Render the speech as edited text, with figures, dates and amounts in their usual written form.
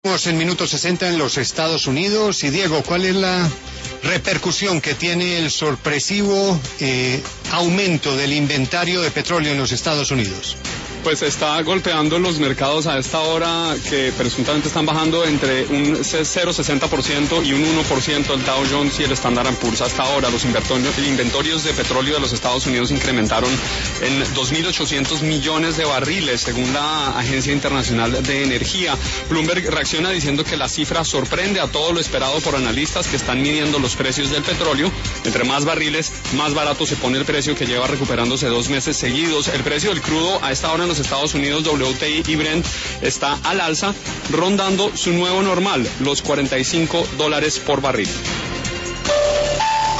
En minuto 60 en los Estados Unidos. Y Diego, ¿cuál es la repercusión que tiene el sorpresivo aumento del inventario de petróleo en los Estados Unidos? Pues está golpeando los mercados a esta hora, que presuntamente están bajando entre un 0,60% y un 1% el Dow Jones y el Standard & Poor's. Hasta ahora los inventorios de petróleo de los Estados Unidos incrementaron en 2.800 millones de barriles, según la Agencia Internacional de Energía. Bloomberg reacciona diciendo que la cifra sorprende a todo lo esperado por analistas que están midiendo los precios del petróleo. Entre más barriles, más barato se pone el precio, que lleva recuperándose 2 meses seguidos. El precio del crudo a esta hora en los Estados Unidos, WTI y Brent, está al alza, rondando su nuevo normal, los $45 por barril.